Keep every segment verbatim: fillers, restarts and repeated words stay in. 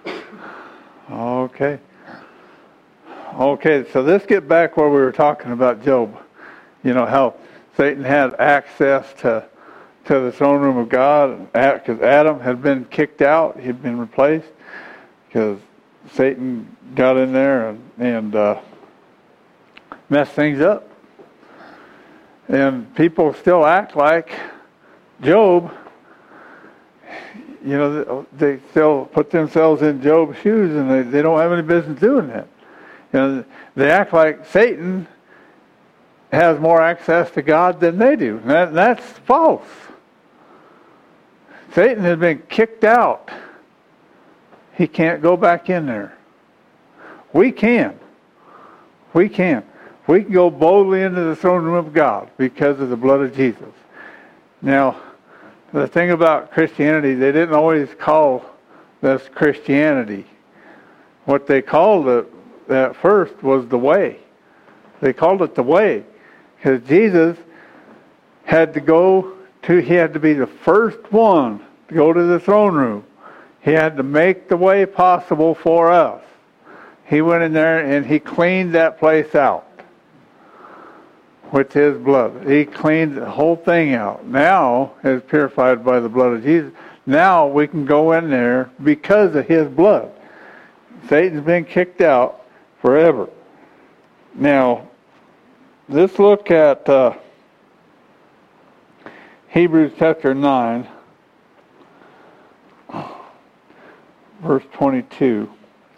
Okay. Okay, so let's get back where we were talking about Job. You know, how Satan had access to to the throne room of God because Adam had been kicked out. He'd been replaced because Satan got in there and, and uh, messed things up. And people still act like Job. You know, they still put themselves in Job's shoes, and they, they don't have any business doing that. You know, they act like Satan has more access to God than they do. And that, that's false. Satan has been kicked out. He can't go back in there. We can. We can. We can go boldly into the throne room of God because of the blood of Jesus. Now, the thing about Christianity, they didn't always call this Christianity. What they called it at first was the way. They called it the way because Jesus had to go to, he had to be the first one to go to the throne room. He had to make the way possible for us. He went in there and he cleaned that place out with his blood. He cleaned the whole thing out. Now it's purified by the blood of Jesus. Now we can go in there because of his blood. Satan's been kicked out forever. Now, let's look at uh, Hebrews chapter nine, verse twenty-two.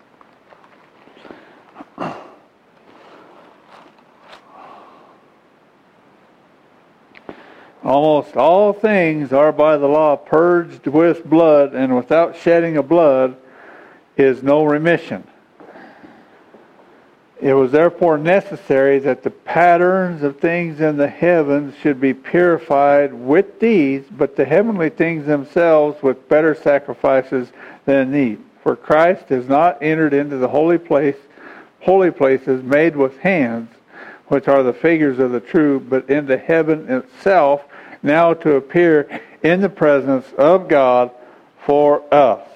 Almost all things are by the law purged with blood, and without shedding of blood is no remission. It was therefore necessary that the patterns of things in the heavens should be purified with these, but the heavenly things themselves with better sacrifices than these. For Christ has not entered into the holy place, holy places made with hands, which are the figures of the true, but into heaven itself, now to appear in the presence of God for us.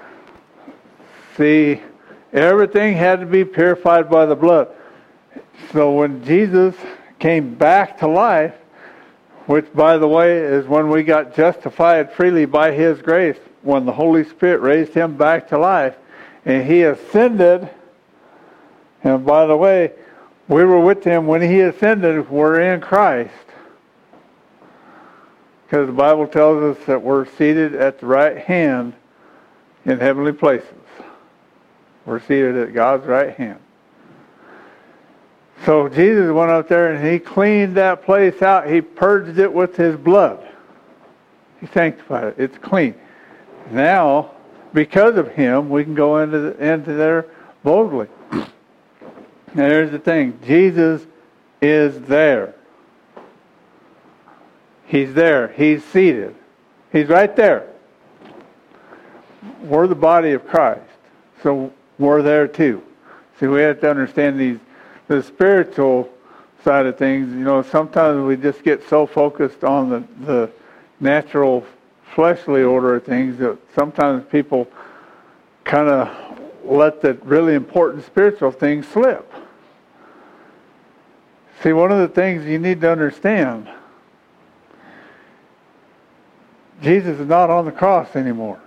See, everything had to be purified by the blood. So when Jesus came back to life, which, by the way, is when we got justified freely by his grace, when the Holy Spirit raised him back to life, and he ascended, and by the way, we were with him when he ascended. We're in Christ. Because the Bible tells us that we're seated at the right hand in heavenly places. We're seated at God's right hand. So Jesus went up there and he cleaned that place out. He purged it with his blood. He sanctified it. It's clean. Now, because of him, we can go into, the, into there boldly. Now, here's the thing. Jesus is there. He's there. He's seated. He's right there. We're the body of Christ. So we're there too. See, we have to understand these, the spiritual side of things. You know, sometimes we just get so focused on the, the natural fleshly order of things that sometimes people kind of let the really important spiritual things slip. See, one of the things you need to understand, Jesus is not on the cross anymore.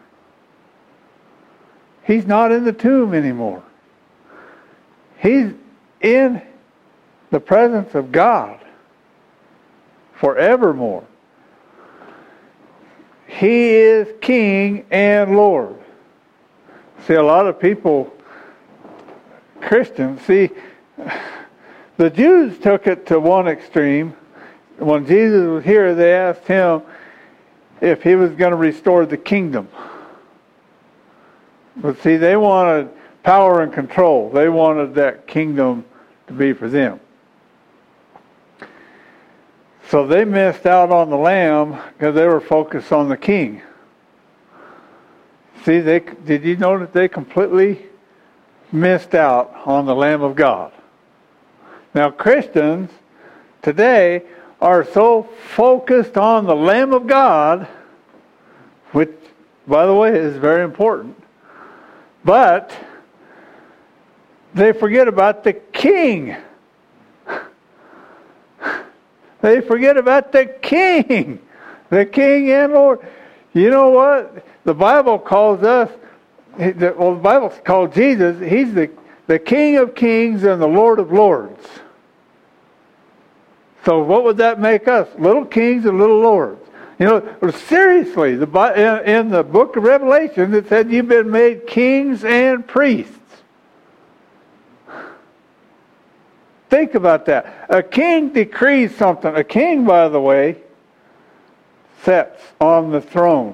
He's not in the tomb anymore. He's in the presence of God forevermore. He is King and Lord. See, a lot of people, Christians, see, the Jews took it to one extreme. When Jesus was here, they asked him if he was going to restore the kingdom. But see, they wanted power and control. They wanted that kingdom to be for them. So they missed out on the lamb because they were focused on the king. See, they did you know that they completely missed out on the Lamb of God? Now, Christians today are so focused on the Lamb of God, which, by the way, is very important, But they forget about the king. They forget about the king. The king and Lord. You know what? The Bible calls us, well, the Bible called Jesus, he's the, the King of kings and the Lord of lords. So what would that make us? Little kings and little lords. You know, seriously, the, in, in the book of Revelation, it said you've been made kings and priests. Think about that. A king decrees something. A king, by the way, sits on the throne.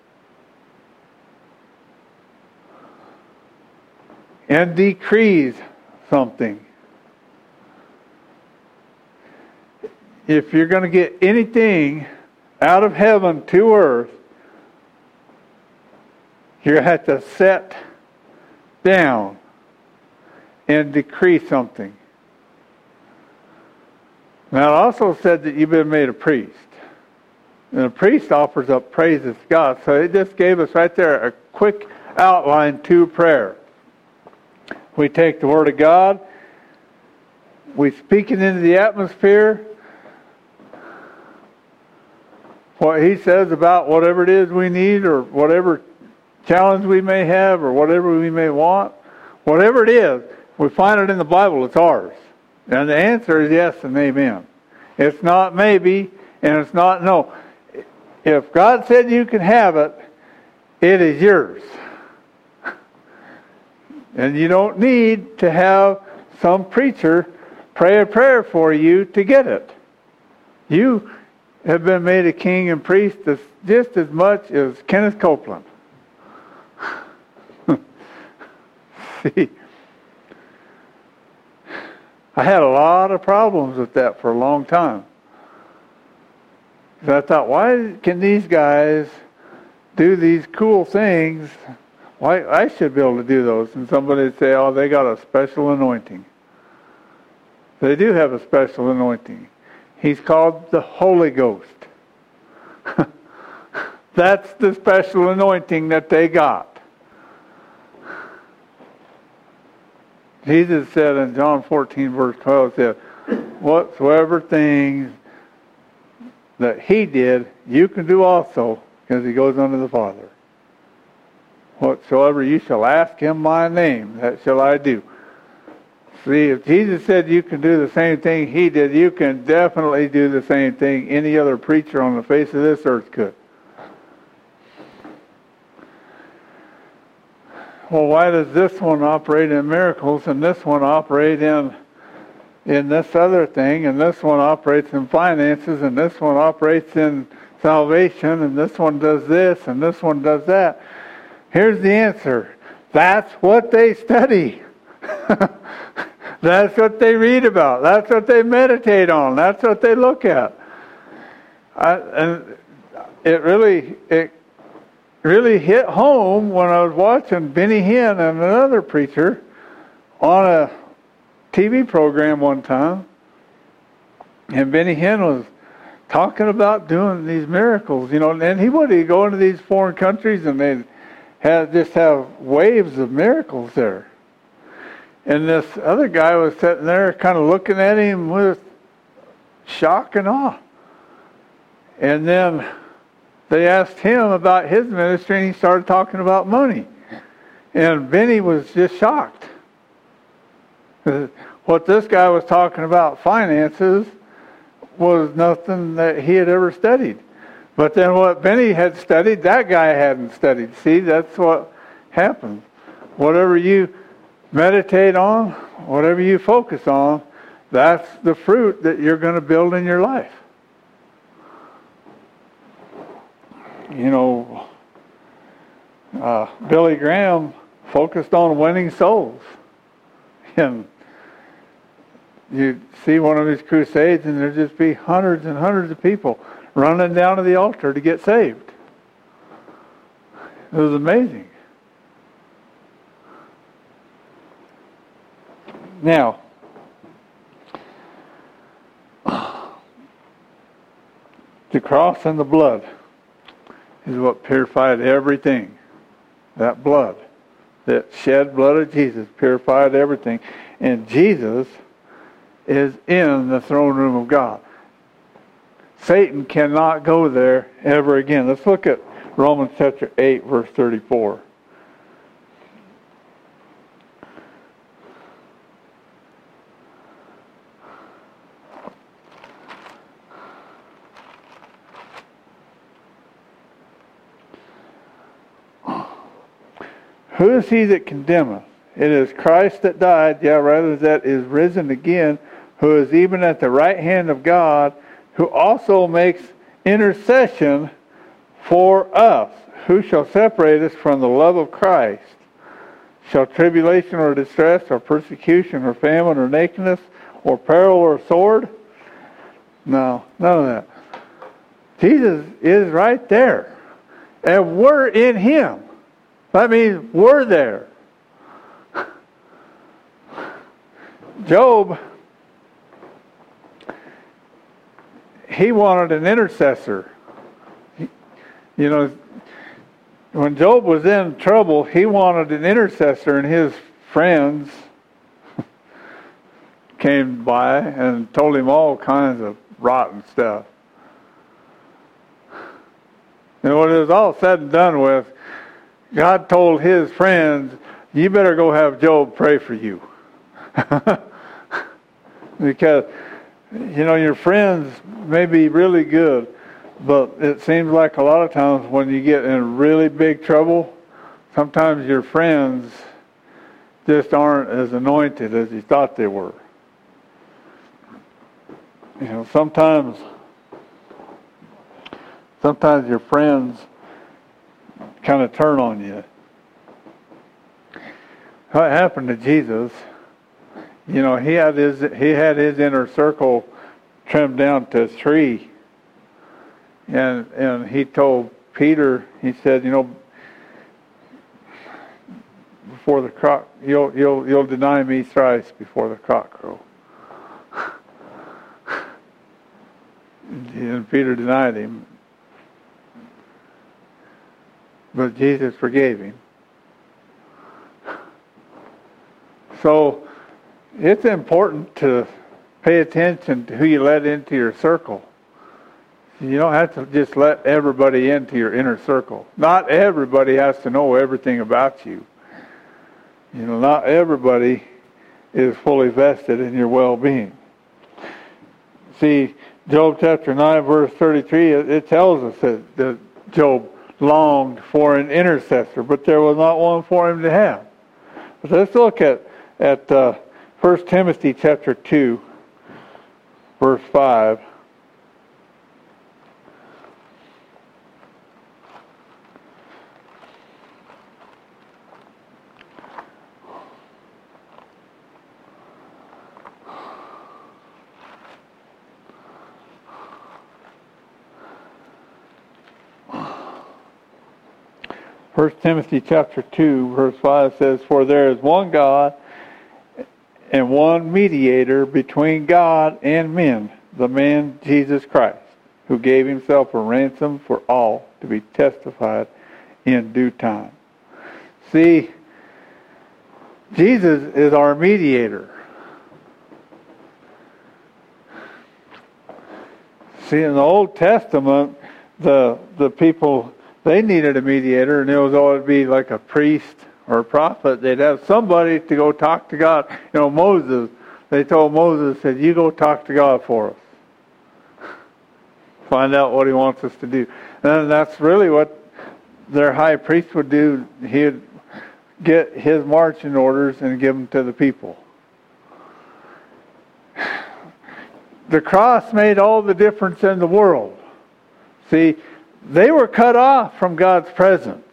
And decrees something. If you're going to get anything out of heaven to earth, you have to sit down and decree something. Now it also said that you've been made a priest. And a priest offers up praises to God. So it just gave us right there a quick outline to prayer. We take the Word of God, we speak it into the atmosphere, what He says about whatever it is we need or whatever challenge we may have or whatever we may want. Whatever it is, we find it in the Bible, it's ours. And the answer is yes and amen. It's not maybe and it's not no. If God said you can have it, it is yours. And you don't need to have some preacher pray a prayer for you to get it. You have been made a king and priest just as much as Kenneth Copeland. See, I had a lot of problems with that for a long time. So I thought, why can these guys do these cool things? Why I should be able to do those. And somebody would say, oh, they got a special anointing. They do have a special anointing. He's called the Holy Ghost. That's the special anointing that they got. Jesus said in John fourteen, verse twelve, said, whatsoever things that He did, you can do also, because He goes unto the Father. Whatsoever you shall ask Him my name, that shall I do. See, if Jesus said you can do the same thing He did, you can definitely do the same thing any other preacher on the face of this earth could. Well, why does this one operate in miracles and this one operate in in this other thing, and this one operates in finances, and this one operates in salvation, and this one does this, and this one does that? Here's the answer. That's what they study. That's what they read about. That's what they meditate on. That's what they look at. I, and it really it really hit home when I was watching Benny Hinn and another preacher on a T V program one time. And Benny Hinn was talking about doing these miracles, you know, and he would he'd go into these foreign countries and they'd have, just have waves of miracles there. And this other guy was sitting there kind of looking at him with shock and awe. And then they asked him about his ministry, and he started talking about money. And Benny was just shocked. What this guy was talking about, finances, was nothing that he had ever studied. But then what Benny had studied, that guy hadn't studied. See, that's what happens. Whatever you meditate on, whatever you focus on, that's the fruit that you're going to build in your life. You know, uh, Billy Graham focused on winning souls. And you see one of his crusades and there'd just be hundreds and hundreds of people running down to the altar to get saved. It was amazing. Now, the cross and the blood is what purified everything. That blood that shed blood of Jesus purified everything. And Jesus is in the throne room of God. Satan cannot go there ever again. Let's look at Romans chapter eight, verse thirty-four. Who is he that condemneth? It is Christ that died, yea, rather that is risen again, who is even at the right hand of God, who also makes intercession for us. Who shall separate us from the love of Christ? Shall tribulation or distress or persecution or famine or nakedness or peril or sword? No, none of that. Jesus is right there. And we're in Him. That means we're there. Job, he wanted an intercessor. You know, when Job was in trouble, he wanted an intercessor, and his friends came by and told him all kinds of rotten stuff. And when it was all said and done with, God told his friends, you better go have Job pray for you. Because, you know, your friends may be really good, but it seems like a lot of times when you get in really big trouble, sometimes your friends just aren't as anointed as you thought they were. You know, sometimes, sometimes your friends kind of turn on you. What happened to Jesus? You know, he had his he had his inner circle trimmed down to three, and and he told Peter, he said, you know, before the cock, you'll you'll you'll deny me thrice before the cock crow. And Peter denied him, but Jesus forgave him. So it's important to pay attention to who you let into your circle. You don't have to just let everybody into your inner circle. Not everybody has to know everything about you. You know, not everybody is fully vested in your well-being. See, Job chapter nine, verse thirty-three, it tells us that, that Job longed for an intercessor, but there was not one for him to have. But let's look at, at uh, First Timothy chapter two, verse five. First Timothy chapter two, verse five says, for there is one God and one mediator between God and men, the man Jesus Christ, who gave himself a ransom for all to be testified in due time. See, Jesus is our mediator. See, in the Old Testament, the the people, they needed a mediator, and it was always be like a priest or a prophet. They'd have somebody to go talk to God. You know, Moses, they told Moses, said, you go talk to God for us. Find out what he wants us to do. And that's really what their high priest would do. He'd get his marching orders and give them to the people. The cross made all the difference in the world. See, they were cut off from God's presence.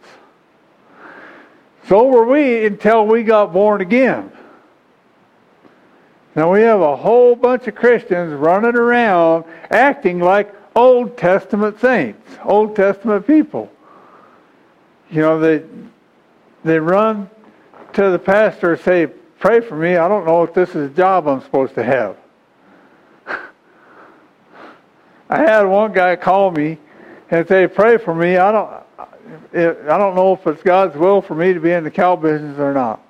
So were we until we got born again. Now we have a whole bunch of Christians running around acting like Old Testament saints, Old Testament people. You know, they they run to the pastor and say, pray for me. I don't know if this is a job I'm supposed to have. I had one guy call me and say, pray for me. I don't, it, I don't know if it's God's will for me to be in the cow business or not.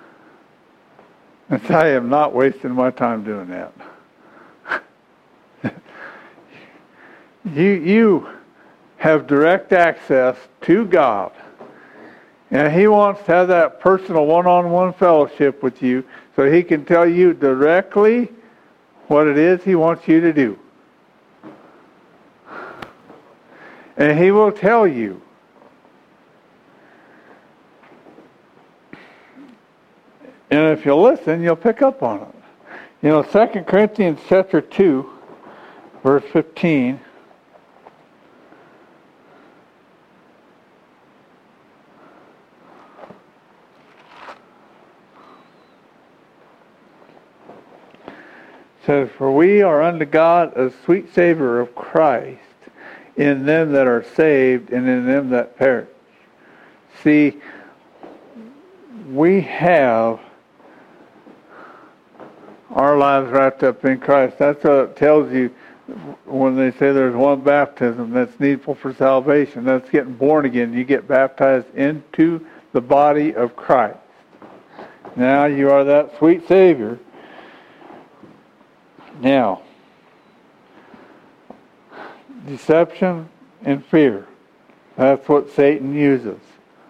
And I am not wasting my time doing that. you you have direct access to God. And He wants to have that personal one-on-one fellowship with you so He can tell you directly what it is He wants you to do. And He will tell you. And if you listen, you'll pick up on it. You know, Second Corinthians chapter two, verse fifteen. Says, for we are unto God a sweet savor of Christ in them that are saved and in them that perish. See, we have our lives wrapped up in Christ. That's what it tells you when they say there's one baptism that's needful for salvation. That's getting born again. You get baptized into the body of Christ. Now you are that sweet Savior. Now, deception and fear. That's what Satan uses.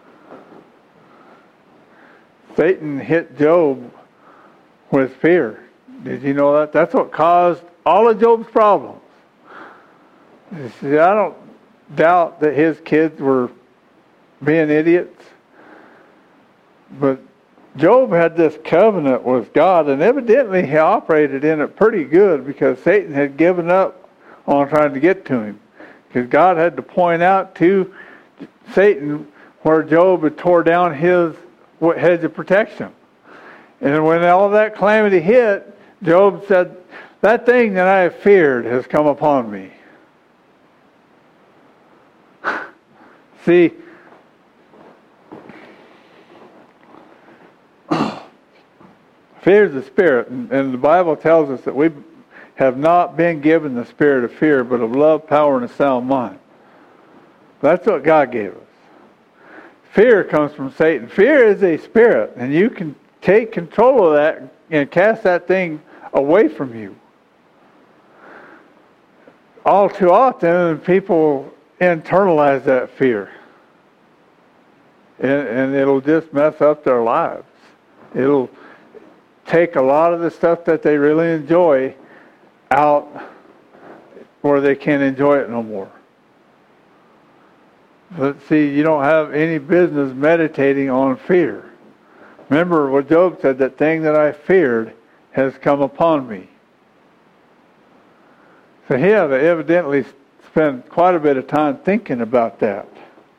Satan hit Job with fear. Did you know that? That's what caused all of Job's problems. You see, I don't doubt that his kids were being idiots, but Job had this covenant with God, and evidently he operated in it pretty good because Satan had given up on trying to get to him. Because God had to point out to Satan where Job had tore down his hedge of protection. And when all of that calamity hit, Job said, that thing that I have feared has come upon me. See, fear is the spirit, and, and the Bible tells us that we have not been given the spirit of fear, but of love, power, and a sound mind. That's what God gave us. Fear comes from Satan. Fear is a spirit, and you can take control of that and cast that thing away from you. All too often, people internalize that fear, and, and it'll just mess up their lives. It'll take a lot of the stuff that they really enjoy out where they can't enjoy it no more. But see, you don't have any business meditating on fear. Remember what Job said, that thing that I feared has come upon me. So he had evidently spent quite a bit of time thinking about that.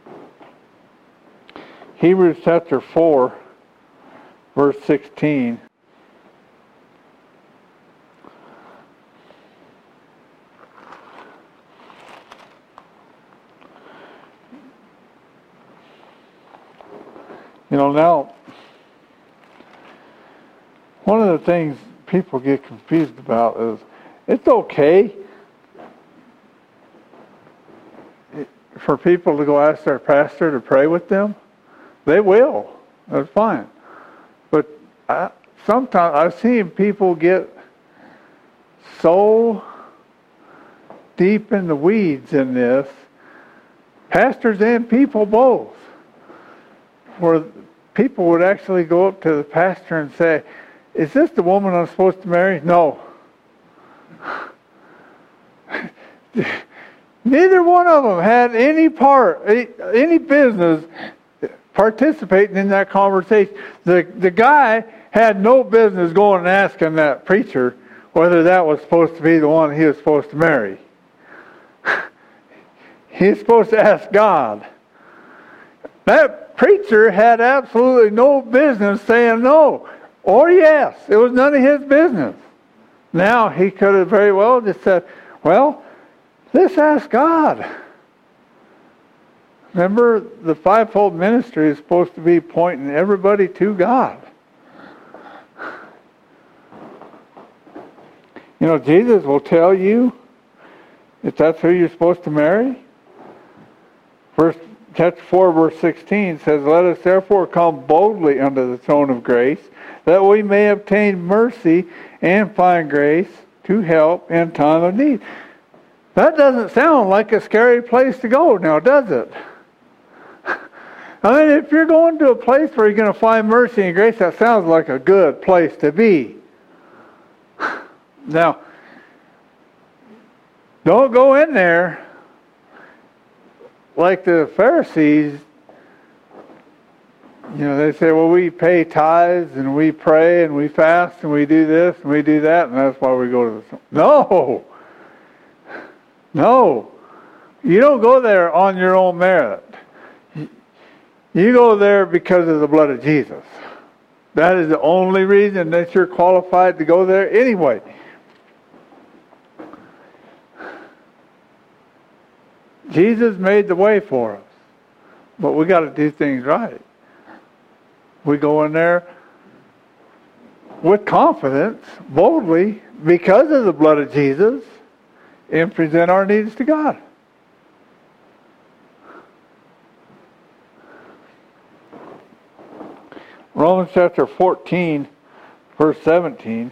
Hebrews chapter four, verse sixteen. You know, now, one of the things people get confused about is it's okay for people to go ask their pastor to pray with them. They will. That's fine. But I, sometimes I've seen people get so deep in the weeds in this, pastors and people both, where people would actually go up to the pastor and say, is this the woman I'm supposed to marry? No. Neither one of them had any part, any business participating in that conversation. The, the guy had no business going and asking that preacher whether that was supposed to be the one he was supposed to marry. He's supposed to ask God. That preacher had absolutely no business saying no or yes. It was none of his business. Now, he could have very well just said, well, let's ask God. Remember, the fivefold ministry is supposed to be pointing everybody to God. You know, Jesus will tell you if that's who you're supposed to marry. First chapter four, verse sixteen says, "Let us therefore come boldly unto the throne of grace, that we may obtain mercy and find grace to help in time of need." That doesn't sound like a scary place to go now, does it? I mean, if you're going to a place where you're going to find mercy and grace, that sounds like a good place to be. Now, don't go in there like the Pharisees. You know, they say, well, we pay tithes and we pray and we fast and we do this and we do that, and that's why we go to the... No! No! You don't go there on your own merit. You go there because of the blood of Jesus. That is the only reason that you're qualified to go there anyway. Jesus made the way for us, but we got to do things right. We go in there with confidence, boldly, because of the blood of Jesus, and present our needs to God. Romans chapter fourteen, verse seventeen.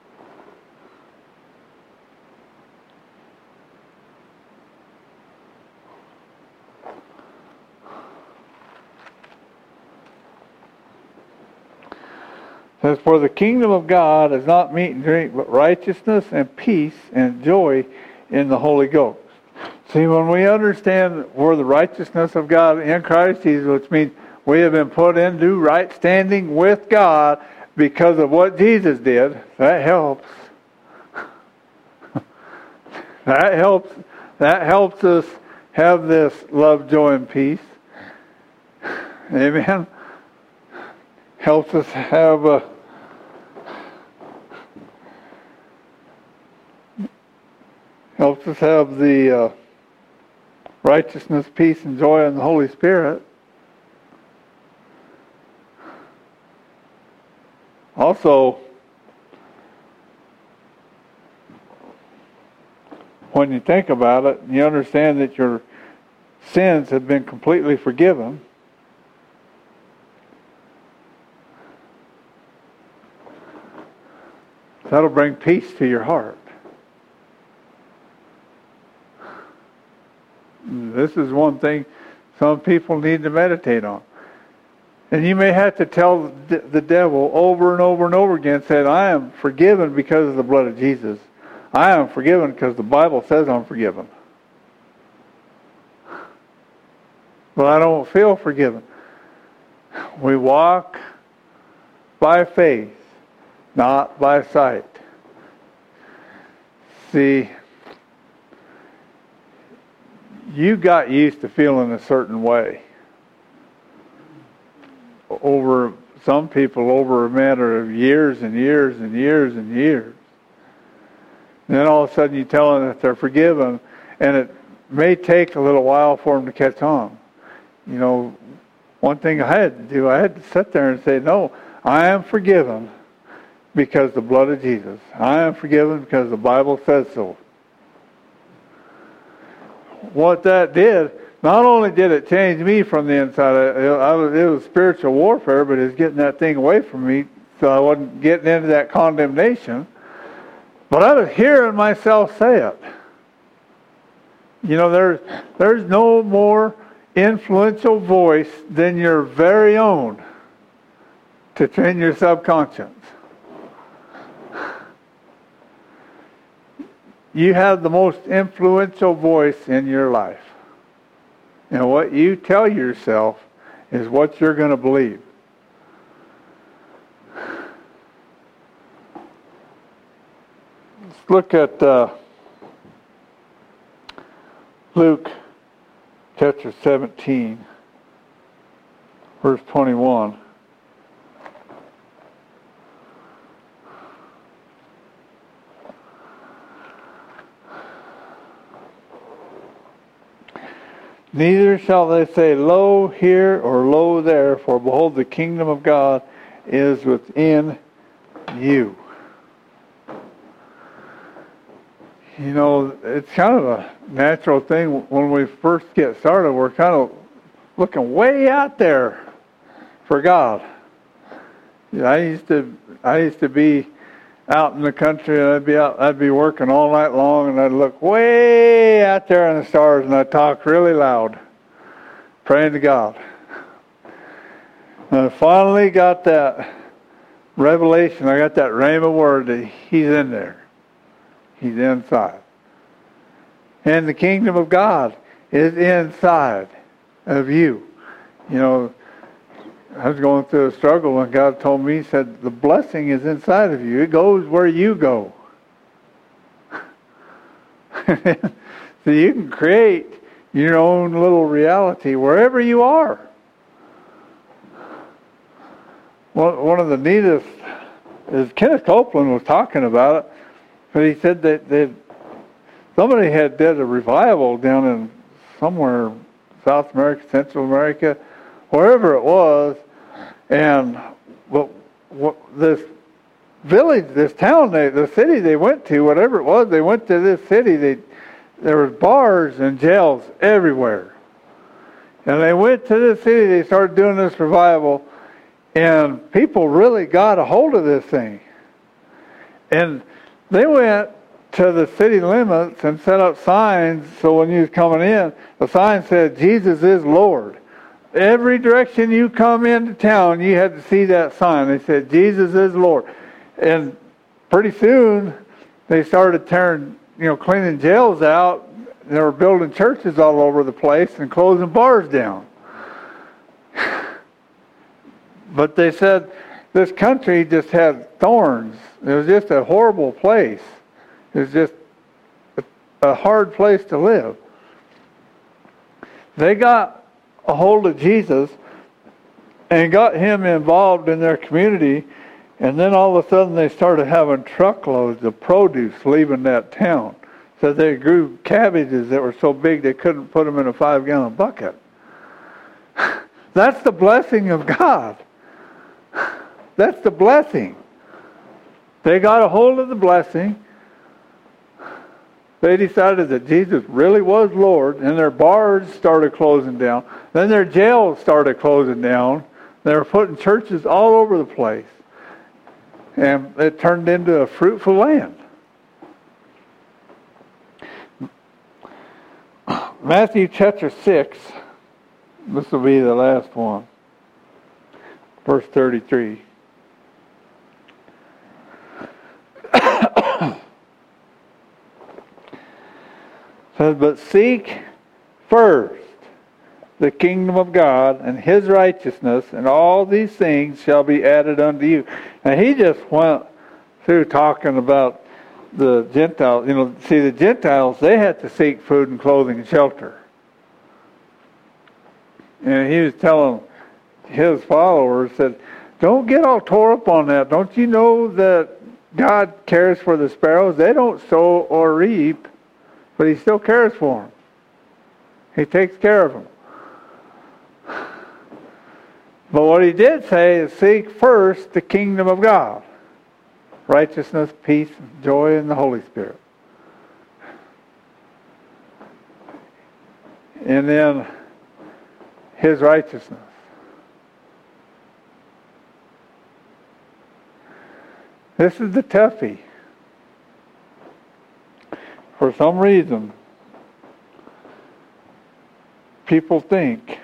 Says, "For the kingdom of God is not meat and drink, but righteousness and peace and joy in the Holy Ghost." See, when we understand we're the righteousness of God in Christ Jesus, which means we have been put into right standing with God because of what Jesus did, that helps. That helps. That helps us have this love, joy, and peace. Amen. Helps us have a helps us have the uh, righteousness, peace, and joy in the Holy Spirit. Also, when you think about it, you understand that your sins have been completely forgiven. That'll bring peace to your heart. This is one thing some people need to meditate on. And you may have to tell the devil over and over and over again, saying, I am forgiven because of the blood of Jesus. I am forgiven because the Bible says I'm forgiven. But I don't feel forgiven. We walk by faith, not by sight. See, you got used to feeling a certain way. Over some people, over a matter of years and years and years and years. And then all of a sudden you tell them that they're forgiven, and it may take a little while for them to catch on. You know, one thing I had to do, I had to sit there and say, no, I am forgiven because of the blood of Jesus. I am forgiven because the Bible says so. What that did, not only did it change me from the inside, I was, it was spiritual warfare, but it's getting that thing away from me so I wasn't getting into that condemnation. But I was hearing myself say it. You know, there's, there's no more influential voice than your very own to train your subconscious. You have the most influential voice in your life. And what you tell yourself is what you're going to believe. Let's look at uh, Luke chapter seventeen, verse twenty-one. Neither shall they say, lo here or lo there, for behold, the kingdom of God is within you. You know, it's kind of a natural thing when we first get started. We're kind of looking way out there for God. I used to I used to be out in the country, and I'd be out, I'd be working all night long, and I'd look way out there in the stars, and I'd talk really loud, praying to God. And I finally got that revelation. I got that rhema word that He's in there. He's inside. And the kingdom of God is inside of you. You know, I was going through a struggle, and God told me, He said, the blessing is inside of you. It goes where you go. So you can create your own little reality wherever you are. One of the neatest is Kenneth Copeland was talking about it, but he said that, that somebody had did a revival down in somewhere South America, Central America, wherever it was, and what, what this village, this town, they, the city they went to, whatever it was, they went to this city. They there was bars and jails everywhere, and they went to this city. They started doing this revival, and people really got a hold of this thing, and they went to the city limits and set up signs. So when you was coming in, the sign said, "Jesus is Lord." Every direction you come into town, you had to see that sign. They said, "Jesus is Lord." And pretty soon, they started tearing, you know, cleaning jails out. They were building churches all over the place and closing bars down. But they said this country just had thorns. It was just a horrible place. It was just a, a hard place to live. They got a hold of Jesus and got Him involved in their community, and then all of a sudden they started having truckloads of produce leaving that town. So they grew cabbages that were so big they couldn't put them in a five-gallon bucket. That's the blessing of God. That's the blessing. They got a hold of the blessing. They decided that Jesus really was Lord, and their bars started closing down. Then their jails started closing down. They were putting churches all over the place. And it turned into a fruitful land. Matthew chapter six, this will be the last one, verse thirty-three. Says, "But seek first the kingdom of God and His righteousness, and all these things shall be added unto you." And he just went through talking about the Gentiles. You know, see, the Gentiles, they had to seek food and clothing and shelter. And he was telling his followers that, don't get all tore up on that. Don't you know that God cares for the sparrows? They don't sow or reap, but He still cares for them. He takes care of them. But what He did say is, seek first the kingdom of God. Righteousness, peace, joy in the Holy Spirit. And then His righteousness. This is the toughie. For some reason, people think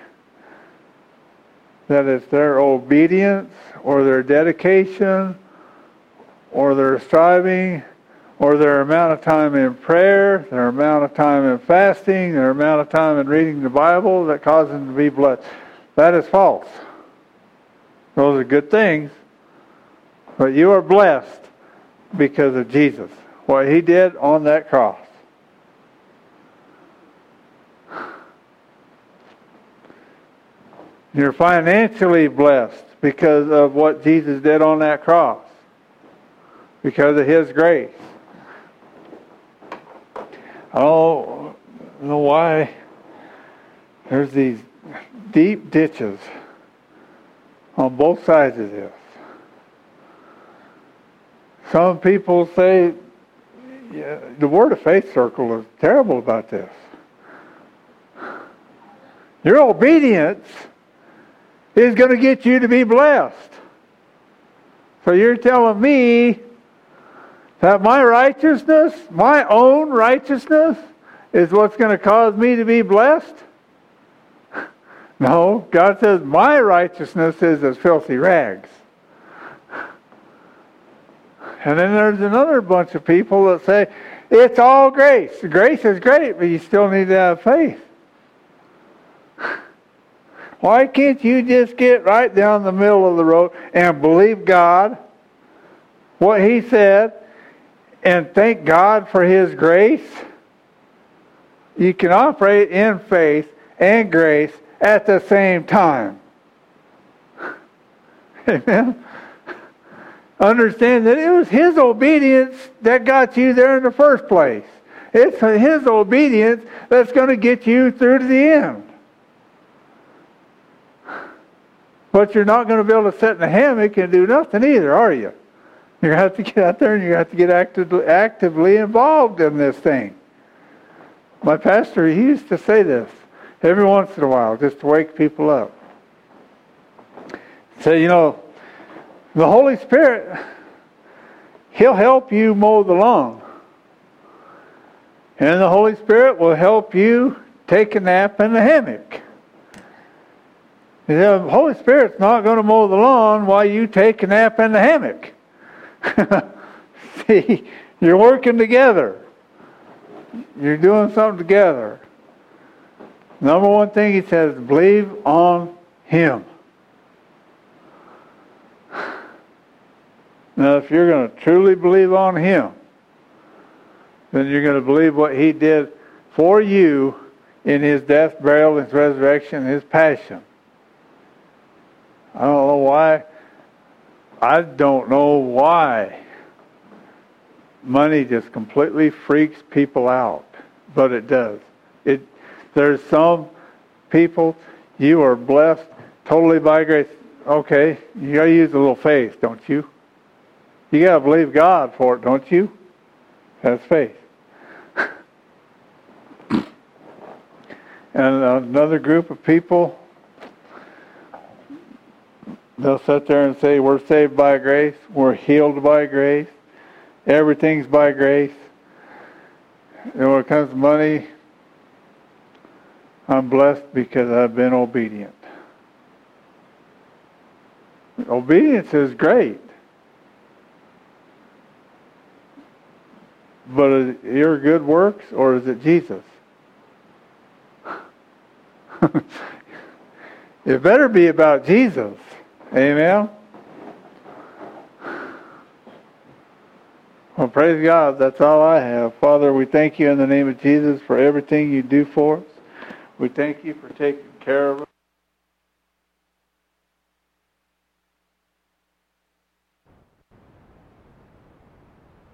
that it's their obedience or their dedication or their striving or their amount of time in prayer, their amount of time in fasting, their amount of time in reading the Bible that causes them to be blessed. That is false. Those are good things, but you are blessed because of Jesus, what He did on that cross. You're financially blessed because of what Jesus did on that cross, because of His grace. I don't know why there's these deep ditches on both sides of this. Some people say, yeah, the Word of Faith Circle is terrible about this. Your obedience is going to get you to be blessed. So you're telling me that my righteousness, my own righteousness, is what's going to cause me to be blessed? No, God says my righteousness is as filthy rags. And then there's another bunch of people that say, it's all grace. Grace is great, but you still need to have faith. Why can't you just get right down the middle of the road and believe God, what He said, and thank God for His grace? You can operate in faith and grace at the same time. Amen? Understand that it was His obedience that got you there in the first place. It's His obedience that's going to get you through to the end. But you're not going to be able to sit in a hammock and do nothing either, are you? You're going to have to get out there and you're going to have to get actively, actively involved in this thing. My pastor, he used to say this every once in a while, just to wake people up. Say, you know, the Holy Spirit, He'll help you mow the lawn. And the Holy Spirit will help you take a nap in the hammock. The Holy Spirit's not going to mow the lawn while you take a nap in the hammock. See, you're working together. You're doing something together. Number one thing He says, believe on Him. Now, if you're going to truly believe on Him, then you're going to believe what He did for you in His death, burial, His resurrection, His passion. I don't know why. I don't know why money just completely freaks people out, but it does. It. There's some people, you are blessed totally by grace. Okay, you got to use a little faith, don't you? You got to believe God for it, don't you? That's faith. And another group of people, they'll sit there and say, we're saved by grace, we're healed by grace, everything's by grace. And when it comes to money, I'm blessed because I've been obedient. Obedience is great. But is it your good works or is it Jesus? It better be about Jesus. Amen? Well, praise God. That's all I have. Father, we thank you in the name of Jesus for everything you do for us. We thank you for taking care of us.